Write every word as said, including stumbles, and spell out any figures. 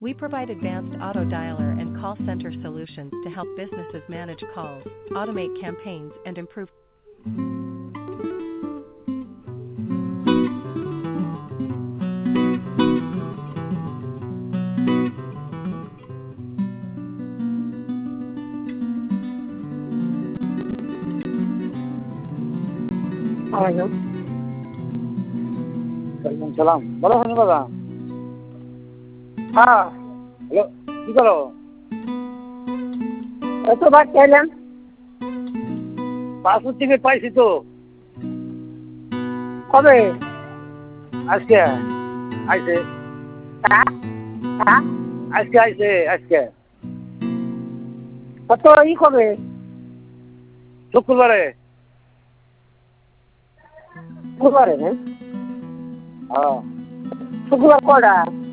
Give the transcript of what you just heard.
We provide advanced auto dialer and call center solutions to help businesses manage calls, automate campaigns, and improve. Hello. ওয়ালাইকুম সালাম। বলো হনু বাবা। হ্যাঁ, hello, কি করো? কত বার চাইলাম? পাসপোর্ট টিকিট পাইছি তো। কবে? আজকে আইছে। হ্যাঁ হ্যাঁ, আজকে আইছে আজকে। কত ই কবে? শুক্রবারে। শুক্রবারে, হ্যাঁ? হ্যাঁ। শুক্রবার কটা?